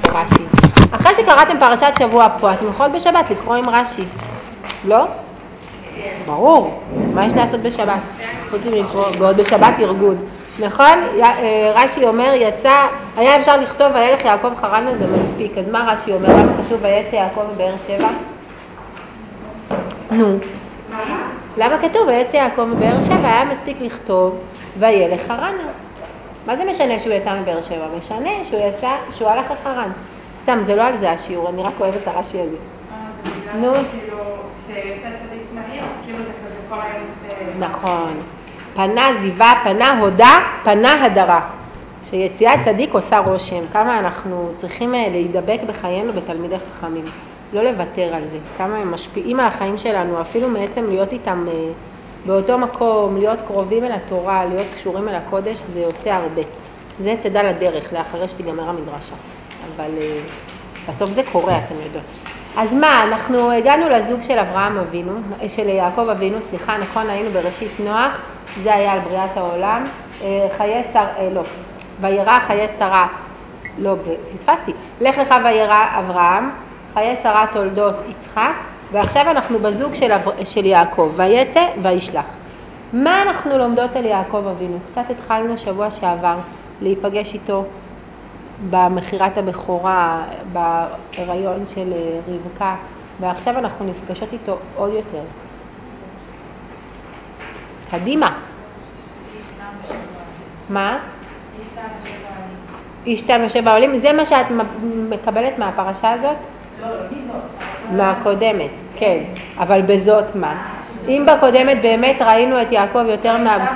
רש"י. אחרי שקראתם פרשת שבוע פה, אתם יכולות בשבת לקרוא עם רש"י. לא? ברור. מה יש לעשות בשבת? בעוד בשבת ארגון. נכון? רש"י אומר, היה אפשר לכתוב וילך יעקב חרן, זה מספיק. אז מה רש"י אומר? למה כתוב ויצא יעקב מבאר שבע? נו. למה כתוב ויצא יעקב מבאר שבע? היה מספיק לכתוב וילך חרן. מה זה משנה שהוא יצא מבאר שבע? משנה שהוא הלך לחרן. סתם, זה לא על זה השיעור, אני רק אוהבת את הרש"י הזה. נו. שיצא צדיק מהיר, אז כאילו זה כזה כל היום... נכון. פנה זיווה, פנה הודה, פנה הדרה. שיציאת צדיק עושה רושם. כמה אנחנו צריכים להידבק בחיינו בתלמידי חכמים. לא לוותר על זה. כמה הם משפיעים על החיים שלנו, אפילו בעצם להיות איתם באותו מקום, להיות קרובים אל התורה, להיות קשורים אל הקודש, זה עושה הרבה. זה צדה לדרך, לאחרי שתיגמר המדרשה. אבל בסוף זה קורה, אתם יודעות. אז מה, אנחנו הגענו לזוג של של יעקב אבינו, סליחה, נכון, היינו בראשית נוח, זה היה על בריאת העולם, וירא חיי שרה, לא, פספסתי, לך לך וירא אברהם, חיי שרה תולדות יצחק, ועכשיו אנחנו בזוג של יעקב, ויצא וישלח. מה אנחנו לומדות על יעקב אבינו? קצת התחלנו שבוע שעבר להיפגש איתו במחירת הבכורה, בהיריון של רבקה, ועכשיו אנחנו נפגשות איתו עוד יותר. קדימה. מה? איש תם יושב בעולים. זה מה שאת מקבלת מהפרשה הזאת? לא, לא מזאת. מהקודמת, כן. אבל בזאת מה? אם בקודמת באמת ראינו את יעקב יותר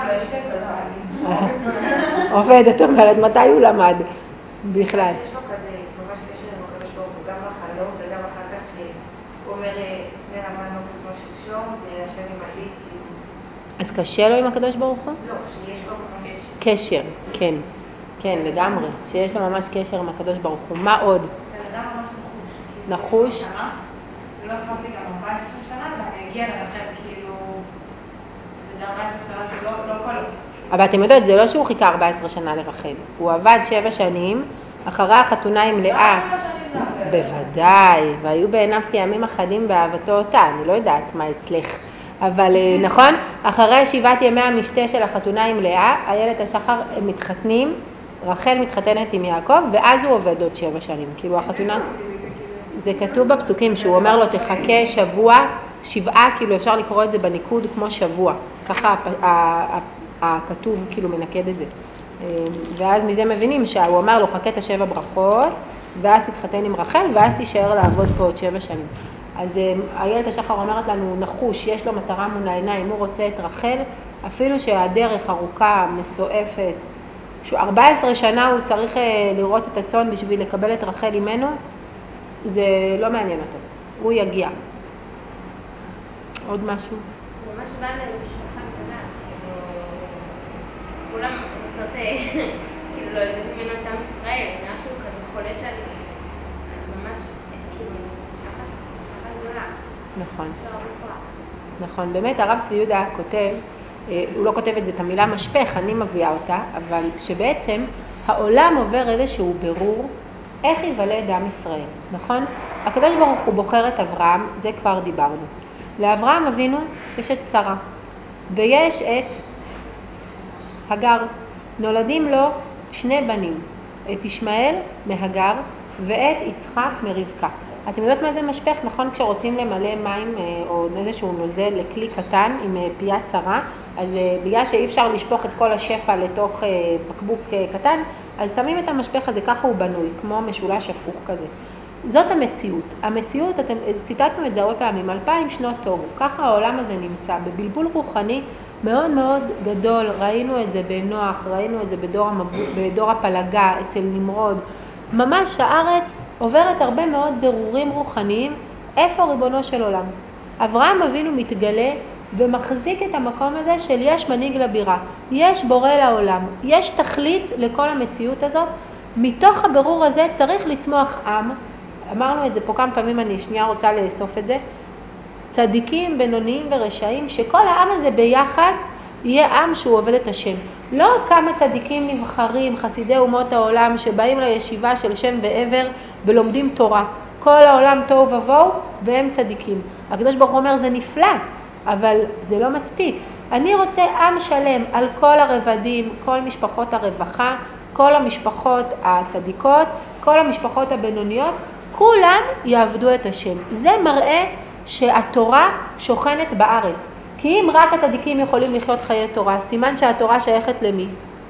עובד, את אומרת, מתי הוא למד? בכלל. יש לו כזה ממש קשר עם הקדוש ברוך הוא, גם בחלום וגם אחר כך שהוא אומר נרמנו כמו שלשום והשם ימעלי. אז קשה לו עם הקדוש ברוך הוא? לא, שיש לו ממש קשר, כן. כן, לגמרי. שיש לו ממש קשר עם הקדוש ברוך הוא. מה עוד? זה אדם ממש נחוש. נחוש? זה לא אכפת לי גם 14 שנה ואני אגיע לרחל כאילו, זה 14 שנה שלא כל... אבל אתם יודעות, זה לא שהוא חיכה 14 שנה לרחל. הוא עבד 7 שנים, אחרי החתונה עם לאה. בוודאי, והיו בעיניו כימים אחדים באהבתו אותה, אני לא יודעת מה אצלך. אבל נכון, אחרי 7 ימי המשתה של החתונה עם לאה, איילת השחר מתחתנים, רחל מתחתנת עם יעקב, ואז הוא עובד עוד 7 שנים. כאילו החתונה, זה כתוב בפסוקים שהוא אומר לו תחכה שבוע, 7, כאילו אפשר לקרוא את זה בניקוד כמו שבוע. ככה הכתוב כאילו מנקד את זה. ואז מזה מבינים שהוא אמר לו חכה את 7 ברכות, ואז תתחתן עם רחל, ואז תישאר לעבוד פה עוד 7 שנים. אז איילת השחר אומרת לנו נחוש, יש לו מטרה מול העיניים, הוא רוצה את רחל, אפילו שהדרך ארוכה, מסועפת, 14 שנה הוא צריך לראות את הצאן בשביל לקבל את רחל אימנו, זה לא מעניין אותו, הוא יגיע. עוד משהו? זה ממש בא למשפחה קטנה, כולם רוצות, כאילו לא יודעת ממנו את עם ישראל, משהו כזה חולש על ממש, כאילו, משפחה גדולה. נכון. יש לו הרבה כוח. נכון, באמת הרב צבי יהודה כותב, הוא לא כותב את זה, את המילה משפך, אני מביאה אותה, אבל שבעצם העולם עובר איזשהו ברור איך ייוולד עם ישראל, נכון? הקדוש ברוך הוא בוחר את אברהם, זה כבר דיברנו. לאברהם אבינו יש את שרה, ויש את הגר. נולדים לו 2 בנים, את ישמעאל מהגר ואת יצחק מרבקה. אתם יודעות מה זה משפך? נכון, כשרוצים למלא מים או איזשהו נוזל לכלי קטן עם פיית צרה, אז בגלל שאי אפשר לשפוך את כל השפע לתוך בקבוק קטן, אז שמים את המשפך הזה, ככה הוא בנוי, כמו משולש הפוך כזה. זאת המציאות. המציאות, אתם ציטטנו את זה הרבה פעמים, 2000 שנות תוהו. ככה העולם הזה נמצא, בבלבול רוחני מאוד מאוד גדול. ראינו את זה בנוח, ראינו את זה בדור הפלגה, אצל נמרוד. ממש הארץ עוברת הרבה מאוד ברורים רוחניים. איפה ריבונו של עולם? אברהם אבינו מתגלה ומחזיק את המקום הזה של יש מנהיג לבירה, יש בורא לעולם, יש תכלית לכל המציאות הזאת. מתוך הברור הזה צריך לצמוח עם, אמרנו את זה פה כמה פעמים, אני שנייה רוצה לאסוף את זה, צדיקים, בינוניים ורשעים, שכל העם הזה ביחד יהיה עם שהוא עובד את השם. לא כמה צדיקים נבחרים, חסידי אומות העולם, שבאים לישיבה של שם ועבר ולומדים תורה. כל העולם תוהו ובוהו והם צדיקים. הקדוש ברוך הוא אומר זה נפלא, אבל זה לא מספיק. אני רוצה עם שלם על כל הרבדים, כל משפחות הרווחה, כל המשפחות הצדיקות, כל המשפחות הבינוניות, כולם יעבדו את השם. זה מראה שהתורה שוכנת בארץ. כי אם רק הצדיקים יכולים לחיות חיי תורה, סימן שהתורה שייכת למי?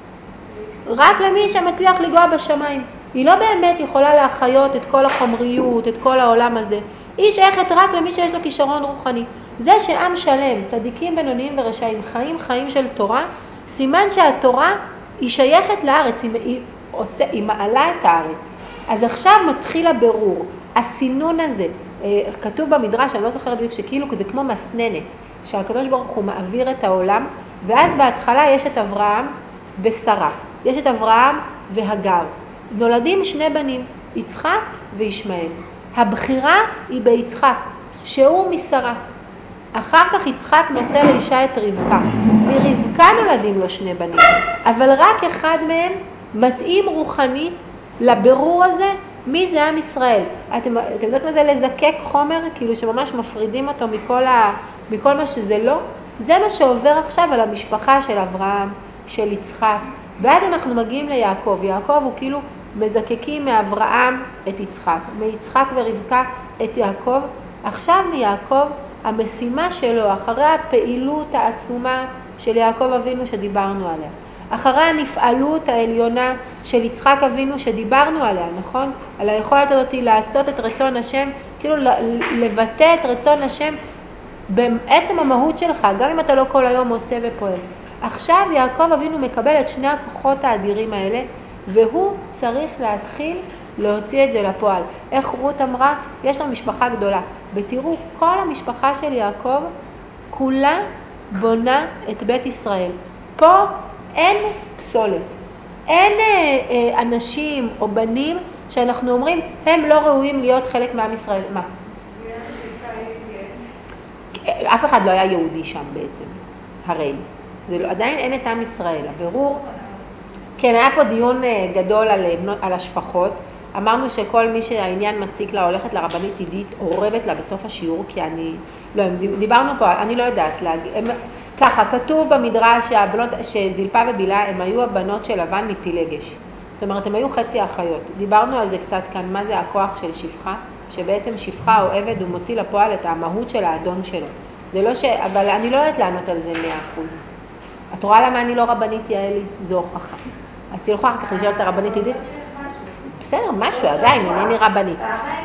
רק למי שמצליח לגוע בשמיים. היא לא באמת יכולה להחיות את כל החומריות, את כל העולם הזה. היא שייכת רק למי שיש לו כישרון רוחני. זה שעם שלם, צדיקים בינוניים ורשעים, חיים של תורה, סימן שהתורה היא שייכת לארץ, היא מעלה את הארץ. אז עכשיו מתחיל הבירור, הסינון הזה, כתוב במדרש, אני לא זוכרת בדיוק, שכאילו זה כמו מסננת, שהקדוש ברוך הוא מעביר את העולם, ואז בהתחלה יש את אברהם ושרה, יש את אברהם והגר. נולדים שני בנים, יצחק וישמעאל. הבחירה היא ביצחק, שהוא משרה. אחר כך יצחק נושא לאישה את רבקה. מרבקה נולדים לו שני בנים, אבל רק אחד מהם מתאים רוחנית לבירור הזה, מי זה עם ישראל. אתם יודעות מה זה לזקק חומר, כאילו שממש מפרידים אותו מכל מה שזה לא? זה מה שעובר עכשיו על המשפחה של אברהם, של יצחק. ואז אנחנו מגיעים ליעקב. יעקב הוא כאילו מזקקים מאברהם את יצחק, מיצחק ורבקה את יעקב. עכשיו מיעקב המשימה שלו, אחרי הפעילות העצומה של יעקב אבינו שדיברנו עליה, אחרי הנפעלות העליונה של יצחק אבינו שדיברנו עליה, נכון? על היכולת הזאת לעשות את רצון השם, כאילו לבטא את רצון השם בעצם המהות שלך, גם אם אתה לא כל היום עושה ופועל. עכשיו יעקב אבינו מקבל את שני הכוחות האדירים האלה, והוא צריך להתחיל להוציא את זה לפועל. איך רות אמרה? יש לו משפחה גדולה. ותראו, כל המשפחה של יעקב, כולה בונה את בית ישראל. פה אין פסולת. אין אנשים או בנים שאנחנו אומרים, הם לא ראויים להיות חלק מעם ישראל. מה? אף אחד לא היה יהודי שם בעצם, הרי. עדיין אין את עם ישראל. הבירור, כן, היה פה דיון גדול על השפחות. אמרנו שכל מי שהעניין מציק לה הולכת לרבנית עידית, עורבת לה בסוף השיעור, כי דיברנו פה, אני לא יודעת, ככה, כתוב במדרש שהבנות, שזלפה ובילה, הם היו הבנות של לבן מפילגש. זאת אומרת, הם היו חצי האחיות. דיברנו על זה קצת כאן, מה זה הכוח של שפחה, שבעצם שפחה או עבד, הוא מוציא לפועל את המהות של האדון שלו. זה לא אבל אני לא יודעת לענות על זה 100%. את רואה למה אני לא רבנית יעלי? זו הוכחה. אז תלכו אחר כך לשאול את הרבנית עידית. בסדר, משהו, עדיין, אינני רבנית.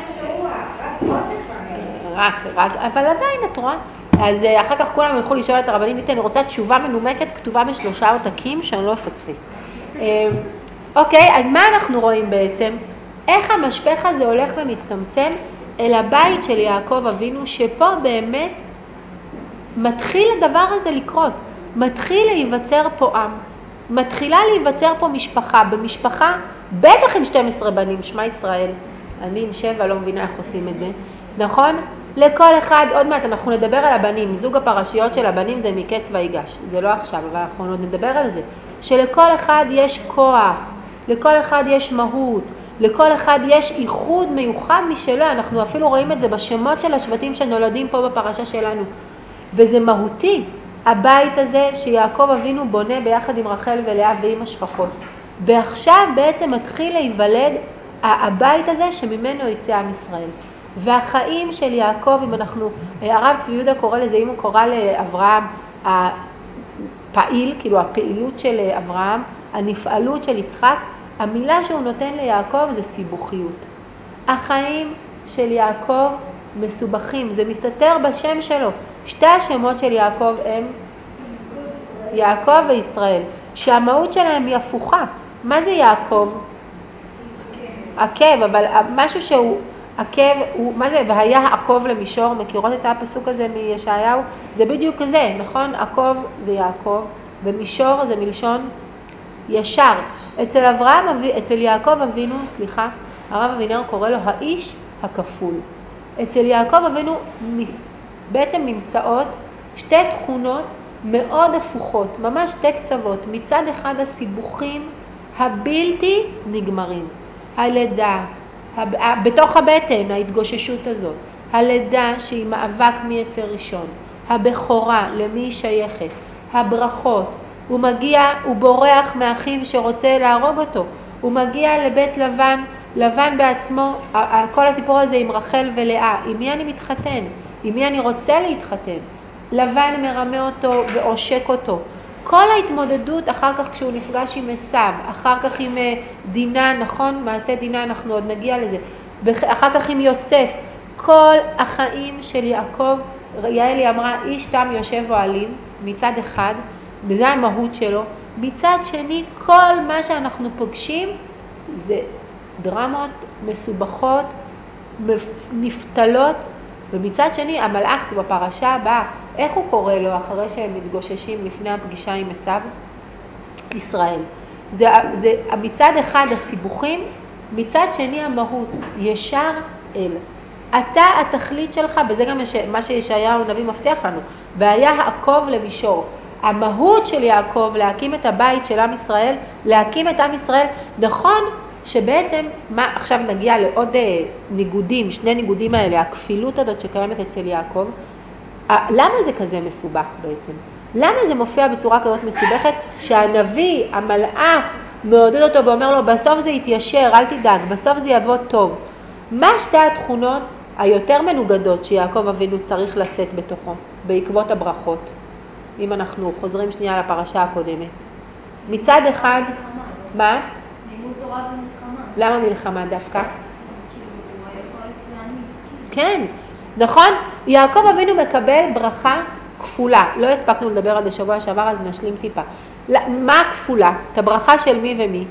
רק, אבל עדיין את רואה. אז אחר כך כולם ילכו לשאול את הרבנית עידית, אני רוצה תשובה מנומקת, כתובה ב3 עותקים, שאני לא אפספס. אוקיי, אז מה אנחנו רואים בעצם? איך המשפך הזה הולך ומצטמצם אל הבית של יעקב אבינו, שפה באמת מתחיל הדבר הזה לקרות. מתחיל להיווצר פה עם. מתחילה להיווצר פה משפחה. במשפחה, בטח עם 12 בנים, שמה ישראל. אני עם 7 לא מבינה איך עושים את זה. נכון? לכל אחד, עוד מעט אנחנו נדבר על הבנים. זוג הפרשיות של הבנים זה מקץ ויגש. זה לא עכשיו, אבל אנחנו עוד נדבר על זה. שלכל אחד יש כוח, לכל אחד יש מהות, לכל אחד יש ייחוד מיוחד משלו. אנחנו אפילו רואים את זה בשמות של השבטים שנולדים פה בפרשה שלנו. וזה מהותי. הבית הזה שיעקב אבינו בונה ביחד עם רחל ולאה ועם השפחות. ועכשיו בעצם מתחיל להיוולד הבית הזה שממנו יצא עם ישראל. והחיים של יעקב, אם אנחנו, הרב צבי יהודה קורא לזה, אם הוא קורא לאברהם הפעיל, כאילו הפעילות של אברהם, הנפעלות של יצחק, המילה שהוא נותן ליעקב זה סיבוכיות. החיים של יעקב מסובכים, זה מסתתר בשם שלו. שתי השמות של יעקב הם יעקב וישראל, שהמהות שלהם היא הפוכה. מה זה יעקב? עקב, אבל משהו שהוא עקב, מה זה? והיה עקב למישור, מכירות את הפסוק הזה מישעיהו? זה בדיוק זה, נכון? עקב זה יעקב, ומישור זה מלשון ישר. אצל יעקב אבינו, הרב אבינר קורא לו האיש הכפול. אצל יעקב אבינו בעצם נמצאות שתי תכונות מאוד הפוכות, ממש שתי קצוות. מצד אחד הסיבוכים הבלתי נגמרים, הלידה, בתוך הבטן, ההתגוששות הזאת, הלידה שהיא מאבק מיצר ראשון, הבכורה, למי היא שייכת, הברכות, הוא מגיע, הוא בורח מאחיו שרוצה להרוג אותו, הוא מגיע לבית לבן, לבן בעצמו, כל הסיפור הזה עם רחל ולאה, עם מי אני מתחתן, עם מי אני רוצה להתחתן, לבן מרמה אותו ועושק אותו. כל ההתמודדות אחר כך כשהוא נפגש עם עשיו, אחר כך עם דינה, נכון? מעשה דינה, אנחנו עוד נגיע לזה. אחר כך עם יוסף, כל החיים של יעקב, יעלי אמרה, איש תם יושב אוהלים, מצד אחד, וזה המהות שלו. מצד שני, כל מה שאנחנו פוגשים זה דרמות מסובכות, נפתלות, ומצד שני, המלאך בפרשה הבאה, איך הוא קורא לו אחרי שהם מתגוששים לפני הפגישה עם עשיו? ישראל. זה מצד אחד הסיבוכים, מצד שני המהות, ישר אל. אתה התכלית שלך, וזה גם מה שישעיהו הנביא מבטיח לנו, והיה העקוב למישור. המהות של יעקב להקים את הבית של עם ישראל, להקים את עם ישראל, נכון שבעצם, עכשיו נגיע לעוד ניגודים, שני ניגודים האלה, הכפילות הזאת שקיימת אצל יעקב, למה זה כזה מסובך בעצם? למה זה מופיע בצורה כזאת מסובכת שהנביא, המלאך, מעודד אותו ואומר לו, בסוף זה יתיישר, אל תדאג, בסוף זה יבוא טוב. מה שתי התכונות היותר מנוגדות שיעקב אבינו צריך לשאת בתוכו, בעקבות הברכות? אם אנחנו חוזרים שנייה לפרשה הקודמת. מצד אחד, מה? לימוד תורה ומלחמה. למה מלחמה דווקא? כאילו, הוא יכול להאמין. כן, נכון? יעקב אבינו מקבל ברכה כפולה. לא הספקנו לדבר על זה שבוע שעבר, אז נשלים טיפה. מה הכפולה? את הברכה של מי ומי?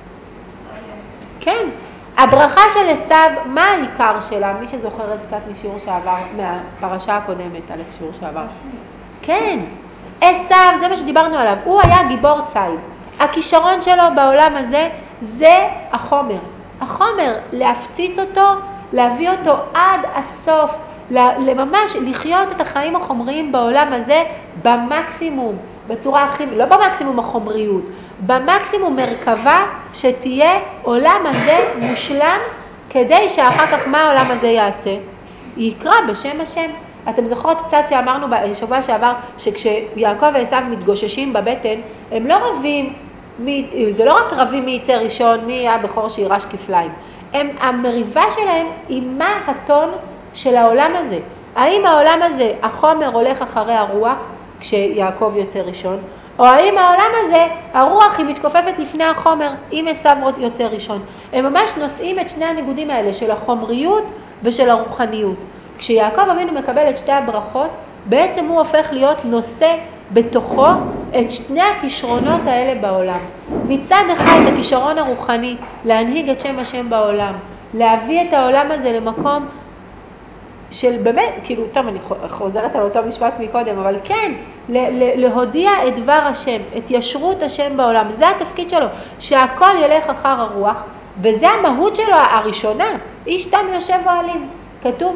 כן. הברכה של עשיו, מה העיקר שלה? מי שזוכרת קצת משיעור שעבר, מהפרשה הקודמת על השיעור שעבר. כן. עשיו, זה מה שדיברנו עליו. הוא היה גיבור ציד. הכישרון שלו בעולם הזה זה החומר. החומר, להפציץ אותו, להביא אותו עד הסוף, לממש לחיות את החיים החומריים בעולם הזה במקסימום, בצורה הכי, לא במקסימום החומריות, במקסימום מרכבה שתהיה עולם הזה מושלם, כדי שאחר כך מה העולם הזה יעשה? יקרא בשם השם. אתם זוכרות קצת שאמרנו בשבוע שעבר, שכשיעקב ועשיו מתגוששים בבטן, הם לא רבים, זה לא רק רבים מי יצא ראשון, מי היה בכור שירש כפליים. המריבה שלהם היא מה הטון של העולם הזה. האם העולם הזה, החומר הולך אחרי הרוח, כשיעקב יוצא ראשון, או האם העולם הזה, הרוח היא מתכופפת לפני החומר, אם עשיו יוצא ראשון. הם ממש נושאים את שני הניגודים האלה, של החומריות ושל הרוחניות. כשיעקב אבינו מקבל את שתי הברכות, בעצם הוא הופך להיות נושא בתוכו את שני הכישרונות האלה בעולם. מצד אחד את הכישרון הרוחני, להנהיג את שם השם בעולם, להביא את העולם הזה למקום של באמת, כאילו, טוב, אני חוזרת על אותו משפט מקודם, אבל כן, להודיע את דבר השם, את ישרות השם בעולם. זה התפקיד שלו, שהכל ילך אחר הרוח, וזה המהות שלו הראשונה. איש תם יושב אוהלים. כתוב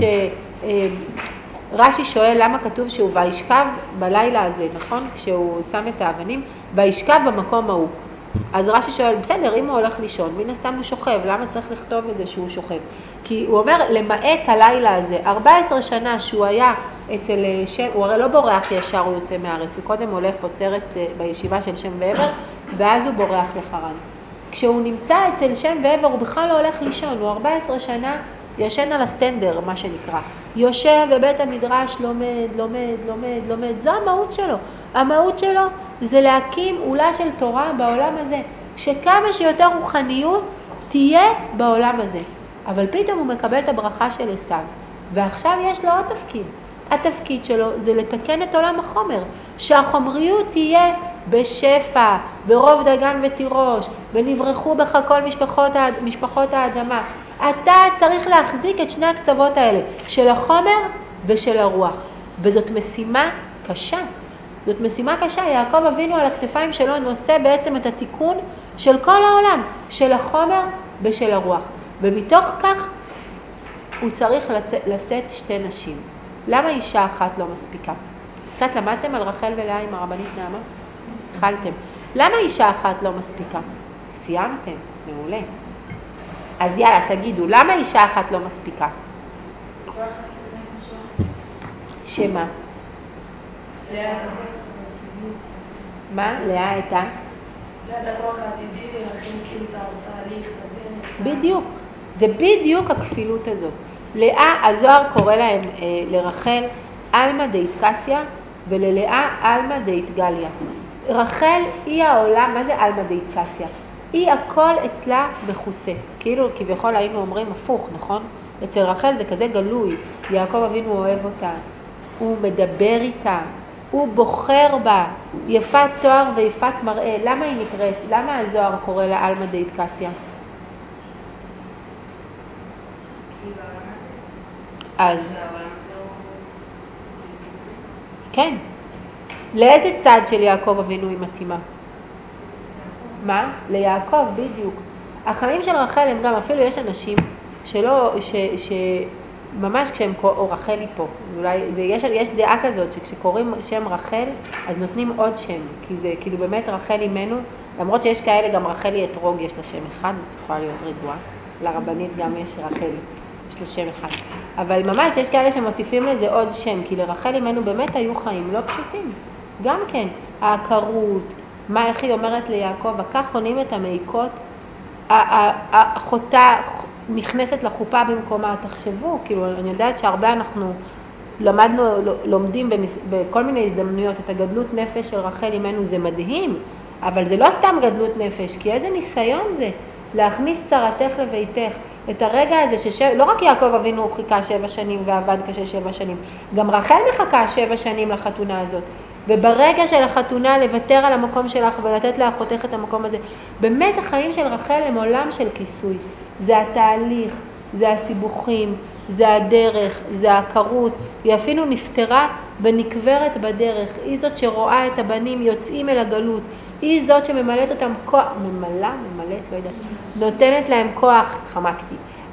רש"י שואל למה כתוב שהוא וישכב בלילה הזה, נכון? כשהוא שם את האבנים, וישכב במקום ההוא. אז רש"י שואל, בסדר, אם הוא הולך לישון, מן הסתם הוא שוכב, למה צריך לכתוב את זה שהוא שוכב? כי הוא אומר, למעט הלילה הזה, 14 שנה שהוא היה אצל שם, הוא הרי לא בורח ישר, הוא יוצא מהארץ, הוא קודם הולך עוצרת בישיבה של שם ועבר, ואז הוא בורח לחרן. כשהוא נמצא אצל שם ועבר, הוא בכלל לא הולך לישון, הוא 14 שנה ישן על הסטנדר, מה שנקרא. יושב בבית המדרש, לומד. זו המהות שלו. המהות שלו זה להקים עולה של תורה בעולם הזה, שכמה שיותר רוחניות תהיה בעולם הזה. אבל פתאום הוא מקבל את הברכה של עשיו, ועכשיו יש לו עוד תפקיד. התפקיד שלו זה לתקן את עולם החומר, שהחומריות תהיה בשפע, ברוב דגן ותירוש, ונברחו בך כל משפחות האדמה. אתה צריך להחזיק את שני הקצוות האלה, של החומר ושל הרוח. וזאת משימה קשה. זאת משימה קשה. יעקב אבינו על הכתפיים שלו נושא בעצם את התיקון של כל העולם, של החומר ושל הרוח. ומתוך כך הוא צריך לשאת שתי נשים. למה אישה אחת לא מספיקה? קצת למדתם על רחל ולאה עם הרבנית נעמה? אכלתם. למה אישה אחת לא מספיקה? סיימתם, מעולה. אז יאללה, תגידו, למה אישה אחת לא מספיקה? שמה? מה? לאה הייתה? לאה את הכוח העתידי ולכן כאילו את התהליך, בדיוק. זה בדיוק הכפילות הזאת. לאה, הזוהר קורא להם לרחל אלמה דאית קסיה וללאה אלמה דאית גליה. רחל היא העולם, מה זה אלמה דאית קסיה? היא הכל אצלה מכוסה. כאילו כביכול היינו אומרים הפוך, נכון? אצל רחל זה כזה גלוי. יעקב אבינו אוהב אותה, הוא מדבר איתה, הוא בוחר בה, יפת תואר ויפת מראה. למה היא נקראת? למה הזוהר קורא לה אלמה דאית קסיה? אז כן. לאיזה צד של יעקב אבינו היא מתאימה? מה? ליעקב, בדיוק. החיים של רחל הם גם, אפילו יש אנשים שלא, ממש כשהם, או רחל היא פה, אולי, יש דעה כזאת שכשקוראים שם רחל, אז נותנים עוד שם, כי זה כאילו באמת רחל אימנו, למרות שיש כאלה, גם רחל היא אתרוג, יש לה שם אחד, אז תוכל להיות רגועה. לרבנית גם יש רחל, יש לה שם אחד. אבל ממש יש כאלה שמוסיפים לזה עוד שם, כי לרחל אימנו באמת היו חיים לא פשוטים. גם כן, העקרות, איך היא אומרת ליעקב, הכך עונים את המעיקות, האחותה נכנסת לחופה במקומה, תחשבו, כאילו אני יודעת שהרבה אנחנו לומדים בכל מיני הזדמנויות את הגדלות נפש של רחל אימנו, זה מדהים, אבל זה לא סתם גדלות נפש, כי איזה ניסיון זה להכניס צרתך לביתך, את הרגע הזה לא רק יעקב אבינו חיכה 7 שנים ועבד קשה 7 שנים, גם רחל מחכה 7 שנים לחתונה הזאת, וברגע של החתונה לוותר על המקום שלך ולתת לאחותך את המקום הזה. באמת החיים של רחל הם עולם של כיסוי. זה התהליך, זה הסיבוכים, זה הדרך, זה העקרות. היא אפילו נפטרה ונקברת בדרך. היא זאת שרואה את הבנים יוצאים אל הגלות. היא זאת שממלאת אותם כוח, ממלאת, לא יודעת, נותנת להם כוח, חמקתי,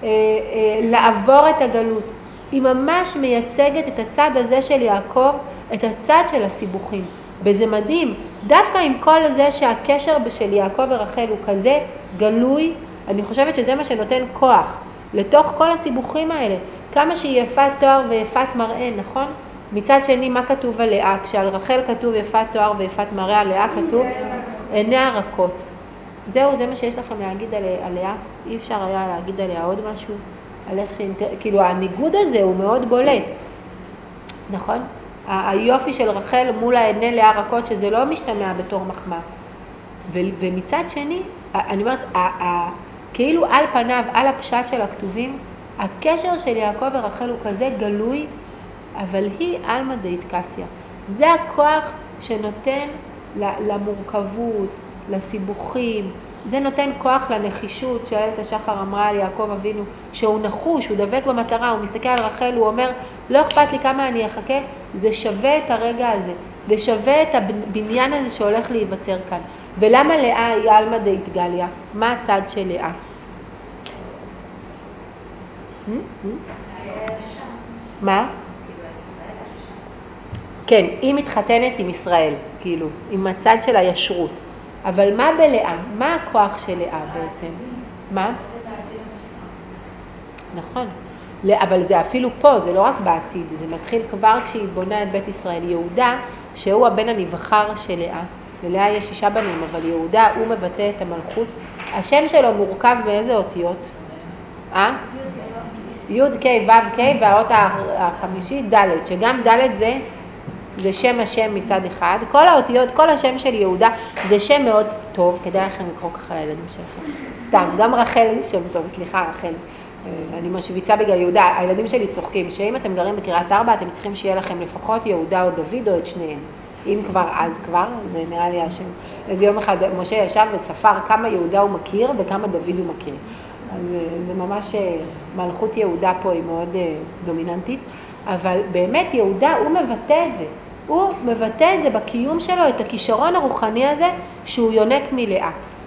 לעבור את הגלות. היא ממש מייצגת את הצד הזה של יעקב, את הצד של הסיבוכים. וזה מדהים, דווקא עם כל זה שהקשר של יעקב ורחל הוא כזה גלוי, אני חושבת שזה מה שנותן כוח לתוך כל הסיבוכים האלה. כמה שהיא יפת תואר ויפת מראה, נכון? מצד שני, מה כתוב על לאה? כשעל רחל כתוב יפת תואר ויפת מראה, על לאה כתוב עיניה רכות. זהו, זה מה שיש לכם להגיד על לאה? אי אפשר היה להגיד עליה עוד משהו? על איך כאילו הניגוד הזה הוא מאוד בולט, נכון? היופי של רחל מול העיני לאה רכות, שזה לא משתמע בתור מחמאה. ומצד שני, אני אומרת, כאילו על פניו, על הפשט של הכתובים, הקשר של יעקב ורחל הוא כזה גלוי, אבל היא אלמה דאית קסיה. זה הכוח שנותן למורכבות, לסיבוכים, זה נותן כוח לנחישות שאיילת השחר אמרה על יעקב אבינו, שהוא נחוש, הוא דבק במטרה, הוא מסתכל על רחל, הוא אומר, לא אכפת לי כמה אני אחכה, זה שווה את הרגע הזה, זה שווה את הבניין הזה שהולך להיווצר כאן. ולמה לאה היא אלמה דאית גליה? מה הצד של לאה? מה? כן, היא מתחתנת עם ישראל, כאילו, עם הצד של הישרות. אבל מה בלאה? מה הכוח של לאה בעצם? מה? נכון. אבל זה אפילו פה, זה לא רק בעתיד, זה מתחיל כבר כשהיא בונה את בית ישראל. יהודה, שהוא הבן הנבחר של לאה, ללאה יש 6 בנים, אבל יהודה הוא מבטא את המלכות. השם שלו מורכב מאיזה אותיות? י' ק' ו' ק' והאות החמישית ד', שגם ד' זה שם השם מצד אחד. כל האותיות, כל השם של יהודה זה שם מאוד טוב, כדאי לכם לקרוא ככה לילדים שלכם. סתם, גם רחל שם טוב, סליחה רחל. אני משוויצה בגלל יהודה, הילדים שלי צוחקים, שאם אתם גרים בקריית ארבע, אתם צריכים שיהיה לכם לפחות יהודה או דוד או את שניהם. אם כבר, אז כבר, זה נראה לי השם. אז יום אחד משה ישב וספר כמה יהודה הוא מכיר וכמה דוד הוא מכיר. אז זה ממש, מלכות יהודה פה היא מאוד דומיננטית, אבל באמת יהודה הוא מבטא את זה. הוא מבטא את זה בקיום שלו, את הכישרון הרוחני הזה שהוא יונק מלאה.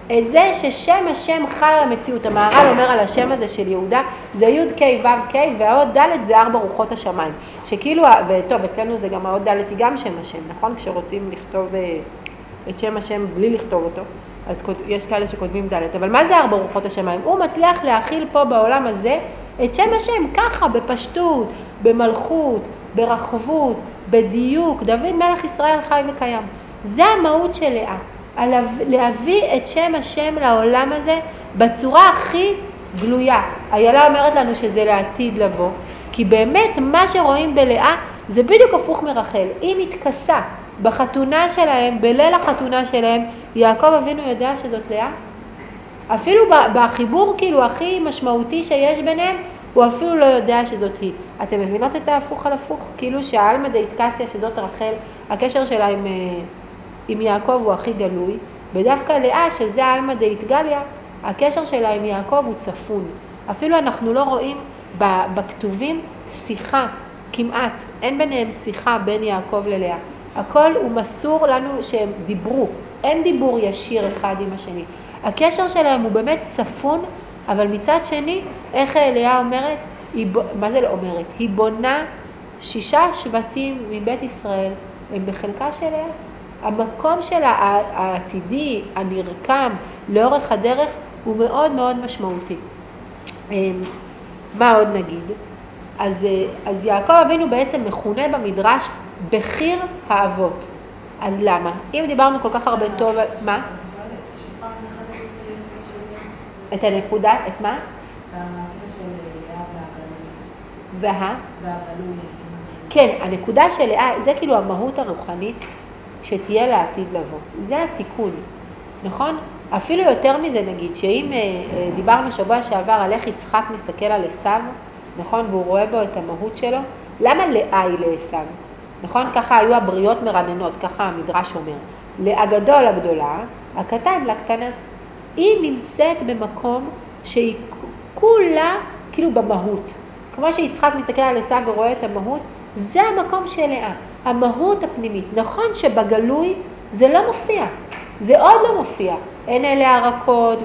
את זה ששם השם חל על המציאות. המהר"ל אומר על השם הזה של יהודה, זה י' ק' ו' ק' והאות ד' זה 4 רוחות השמיים. שכאילו, וטוב, אצלנו זה גם האות ד' היא גם שם השם, נכון? כשרוצים לכתוב את שם השם בלי לכתוב אותו, אז יש כאלה שכותבים ד', אבל מה זה 4 רוחות השמיים? הוא מצליח להכיל פה בעולם הזה את שם השם ככה, בפשטות, במלכות, ברחבות, בדיוק. דוד מלך ישראל חי וקיים. זה המהות של לאה. להביא את שם השם לעולם הזה בצורה הכי גלויה. איילה אומרת לנו שזה לעתיד לבוא, כי באמת מה שרואים בלאה זה בדיוק הפוך מרחל. היא מתכסה בחתונה שלהם, בליל החתונה שלהם, יעקב אבינו יודע שזאת לאה. אפילו בחיבור כאילו הכי משמעותי שיש ביניהם, הוא אפילו לא יודע שזאת היא. אתם מבינות את ההפוך על הפוך? כאילו שהעלמא דאיטקסיה שזאת רחל, הקשר שלה עם יעקב הוא הכי גלוי, ודווקא לאה שזה העלמא דאיטגליה, הקשר שלה עם יעקב הוא צפון. אפילו אנחנו לא רואים בכתובים שיחה, כמעט, אין ביניהם שיחה בין יעקב ללאה. הכל הוא מסור לנו שהם דיברו, אין דיבור ישיר אחד עם השני. הקשר שלהם הוא באמת צפון, אבל מצד שני, איך לאה אומרת? מה זה לא אומרת? היא בונה 6 שבטים מבית ישראל, הם בחלקה של לאה. המקום שלה העתידי, הנרקם, לאורך הדרך, הוא מאוד מאוד משמעותי. מה עוד נגיד? אז יעקב אבינו בעצם מכונה במדרש בחיר האבות. אז למה? אם דיברנו כל כך הרבה טוב, מה? את הנקודה, את מה? הקטע של לאה והגלוי. והגלוי. כן, הנקודה של לאה, זה כאילו המהות הרוחנית שתהיה לעתיד לבוא. זה התיקון, נכון? אפילו יותר מזה נגיד, שאם דיברנו שבוע שעבר על איך יצחק מסתכל על עשיו, נכון? והוא רואה בו את המהות שלו, למה לאה היא לעשיו? נכון? ככה היו הבריות מרננות, ככה המדרש אומר. הגדול הגדולה, הקטן לקטנה. היא נמצאת במקום שהיא כולה כאילו במהות. כמו שיצחק מסתכל על עשיו ורואה את המהות, זה המקום של לאה, המהות הפנימית. נכון שבגלוי זה לא מופיע, זה עוד לא מופיע. אין אלה הרכות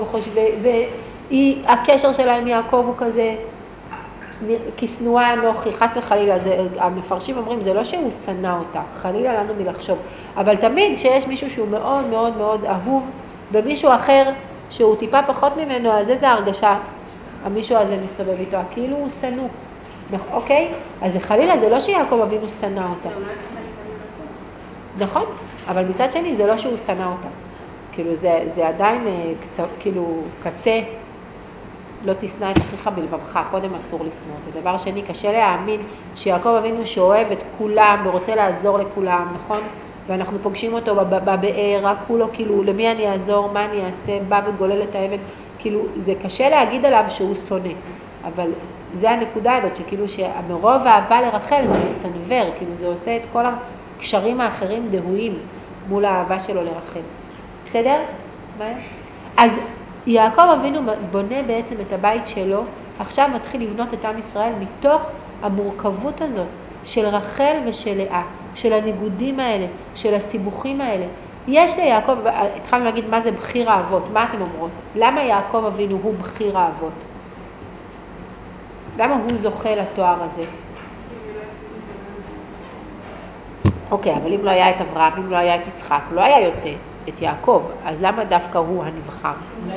והקשר שלה עם יעקב הוא כזה, כסנועה אנוכי, חס וחלילה, המפרשים אומרים, זה לא שהוא שנא אותה, חלילה לנו מלחשוב. אבל תמיד כשיש מישהו שהוא מאוד מאוד מאוד אהוב, ומישהו אחר שהוא טיפה פחות ממנו, אז איזה הרגשה המישהו הזה מסתובב איתו, כאילו הוא שנוא. אוקיי? אז חלילה זה לא שיעקב אבינו שנא אותה. נכון, אבל מצד שני זה לא שהוא שנא אותה. כאילו זה עדיין כאילו קצה, לא תשנא את אחיך בלבבך, קודם אסור לשנוא. ודבר שני, קשה להאמין שיעקב אבינו שאוהב את כולם ורוצה לעזור לכולם, נכון? ואנחנו פוגשים אותו בבאר, רק כולו כאילו למי אני אעזור, מה אני אעשה, בא וגולל את האבן, כאילו זה קשה להגיד עליו שהוא שונא, אבל זה הנקודה הזאת שכאילו שמרוב האהבה לרחל זה מסנבר, כאילו זה עושה את כל הקשרים האחרים דהויים מול האהבה שלו לרחל. בסדר? מה? אז יעקב אבינו בונה בעצם את הבית שלו, עכשיו מתחיל לבנות את עם ישראל מתוך המורכבות הזאת של רחל ושל לאה, של הניגודים האלה, של הסיבוכים האלה. יש ליעקב, התחלנו להגיד מה זה בחיר האבות, מה אתם אומרות? למה יעקב אבינו הוא בחיר האבות? למה הוא זוכה לתואר הזה? אוקיי, אבל אם לא היה את אברהם, אם לא היה את יצחק, לא היה יוצא את יעקב, אז למה דווקא הוא הנבחר?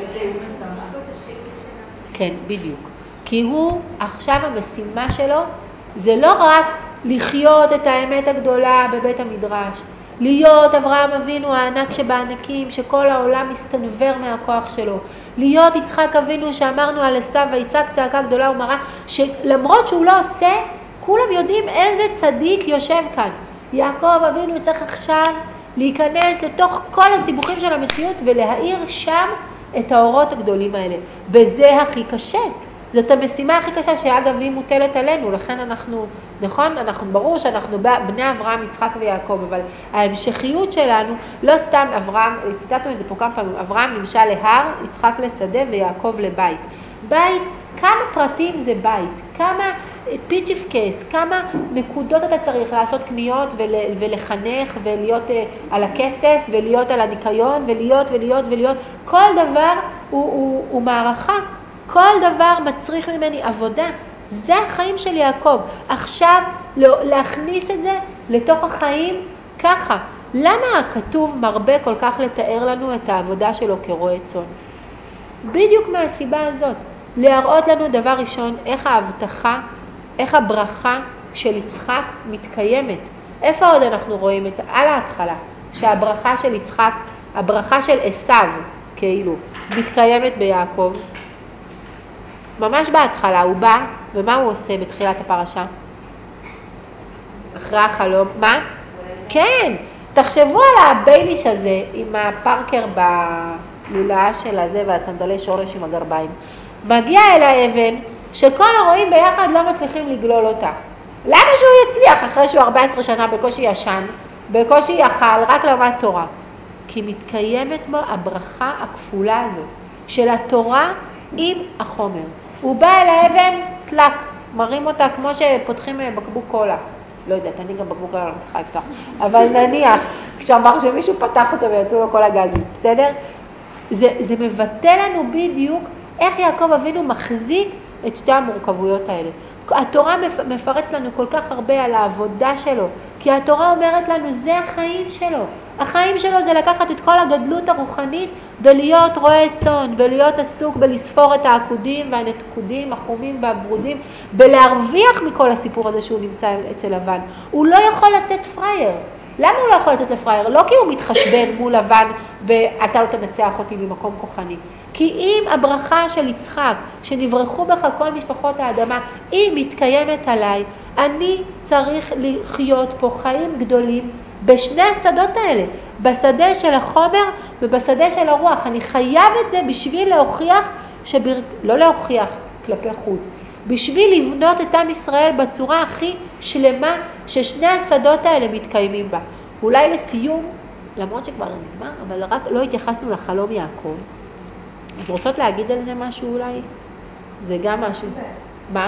כן, בדיוק. כי הוא, עכשיו המשימה שלו, זה לא רק לחיות את האמת הגדולה בבית המדרש, להיות אברהם אבינו הענק שבענקים, שכל העולם מסתנבר מהכוח שלו, להיות יצחק אבינו שאמרנו על עשיו ויצעק צעקה גדולה ומרה, שלמרות שהוא לא עושה, כולם יודעים איזה צדיק יושב כאן. יעקב אבינו צריך עכשיו להיכנס לתוך כל הסיבוכים של המציאות ולהאיר שם את האורות הגדולים האלה. וזה הכי קשה. זאת המשימה הכי קשה שאגב היא מוטלת עלינו, לכן אנחנו, נכון? אנחנו ברור שאנחנו בני אברהם, יצחק ויעקב, אבל ההמשכיות שלנו, לא סתם אברהם, ציטטנו את זה פה כמה פעמים, אברהם נמשל להר, יצחק לשדה ויעקב לבית. בית כמה פרטים זה בית, כמה פיצ'יפקס, כמה נקודות אתה צריך לעשות קניות ולחנך ולהיות על הכסף ולהיות על הניקיון ולהיות. כל דבר הוא מערכה, כל דבר מצריך ממני עבודה. זה החיים של יעקב. עכשיו להכניס את זה לתוך החיים ככה. למה הכתוב מרבה כל כך לתאר לנו את העבודה שלו כרועה צאן? בדיוק מהסיבה הזאת. להראות לנו דבר ראשון איך ההבטחה, איך הברכה של יצחק מתקיימת. איפה עוד אנחנו רואים את על ההתחלה? שהברכה של יצחק, הברכה של עשיו, כאילו, מתקיימת ביעקב. ממש בהתחלה הוא בא, ומה הוא עושה בתחילת הפרשה? אחרי החלום, מה? כן, תחשבו על הבייליש הזה עם הפארקר בלולה של הזה והסנדלי שורש עם הגרביים. מגיע אל האבן שכל הרואים ביחד לא מצליחים לגלול אותה. למה שהוא יצליח אחרי שהוא 14 שנה בקושי ישן, בקושי יאכל, רק למד תורה? כי מתקיימת בו הברכה הכפולה הזאת של התורה עם החומר. הוא בא אל האבן, תלק, מרים אותה כמו שפותחים בקבוק קולה. לא יודעת, אני גם בקבוק קולה לא צריכה לפתוח. אבל נניח, כשאמר שמישהו פתח אותו ויצאו לו כל הגזים, בסדר? זה מבטא לנו בדיוק איך יעקב אבינו מחזיק את שתי המורכבויות האלה. התורה מפרט לנו כל כך הרבה על העבודה שלו, כי התורה אומרת לנו, זה החיים שלו. החיים שלו זה לקחת את כל הגדלות הרוחנית ולהיות רועה צאן, ולהיות עסוק בלספור את העקודים והנתקודים, החומים והברודים, ולהרוויח מכל הסיפור הזה שהוא נמצא אצל לבן. הוא לא יכול לצאת פרייר. למה הוא לא יכול לצאת לפרייר? לא כי הוא מתחשבן מול לבן ואתה לא תנצח אותי ממקום כוחני. כי אם הברכה של יצחק, שנברחו בך כל משפחות האדמה, היא מתקיימת עליי, אני צריך לחיות פה חיים גדולים בשני השדות האלה, בשדה של החומר ובשדה של הרוח. אני חייב את זה בשביל להוכיח, לא להוכיח כלפי חוץ, בשביל לבנות את עם ישראל בצורה הכי שלמה ששני השדות האלה מתקיימים בה. אולי לסיום, למרות שכבר נגמר, אבל רק לא התייחסנו לחלום יעקב. אז רוצות להגיד על זה משהו אולי? זה גם משהו. מה?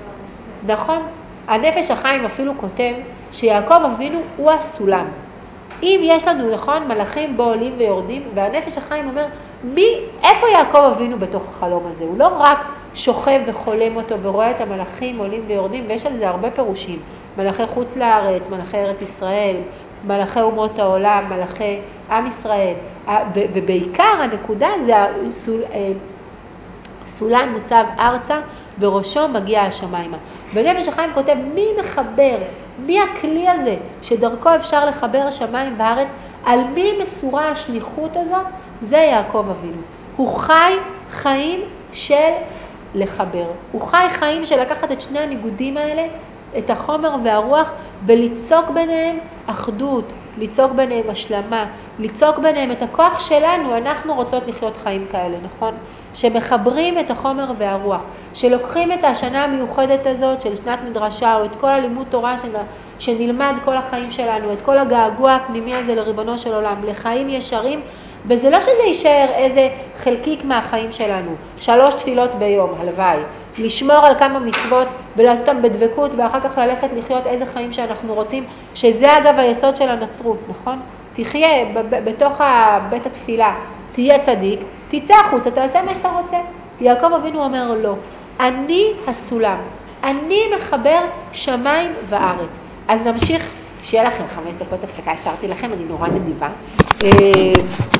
נכון. הנפש החיים אפילו כותב שיעקב אבינו הוא הסולם. אם יש לנו, נכון, מלאכים בו עולים ויורדים, והנפש החיים אומר, איפה יעקב אבינו בתוך החלום הזה? הוא לא רק שוכב וחולם אותו ורואה את המלאכים עולים ויורדים, ויש על זה הרבה פירושים. מלאכי חוץ לארץ, מלאכי ארץ ישראל, מלאכי אומות העולם, מלאכי עם ישראל. ובעיקר הנקודה זה סולם מוצב ארצה, וראשו מגיע השמיימה. ונפש החיים כותב, מי מחבר, מי הכלי הזה שדרכו אפשר לחבר שמיים וארץ, על מי מסורה השליחות הזאת? זה יעקב אבינו. הוא חי חיים של לחבר. הוא חי חיים של לקחת את שני הניגודים האלה, את החומר והרוח, וליצוק ביניהם אחדות, ליצוק ביניהם השלמה, ליצוק ביניהם את הכוח שלנו. אנחנו רוצות לחיות חיים כאלה, נכון? שמחברים את החומר והרוח, שלוקחים את השנה המיוחדת הזאת של שנת מדרשה, או את כל הלימוד תורה שנלמד כל החיים שלנו, את כל הגעגוע הפנימי הזה לריבונו של עולם, לחיים ישרים, וזה לא שזה יישאר איזה חלקיק מהחיים שלנו, 3 תפילות ביום, הלוואי, לשמור על כמה מצוות ולעשות אותם בדבקות, ואחר כך ללכת לחיות איזה חיים שאנחנו רוצים, שזה אגב היסוד של הנצרות, נכון? תחיה בתוך בית התפילה, תהיה צדיק, תצא החוצה, תעשה מה שאתה רוצה. יעקב אבינו אומר לא, אני הסולם, אני מחבר שמיים וארץ. אז נמשיך, שיהיה לכם 5 דקות הפסקה, השארתי לכם, אני נורא נדיבה.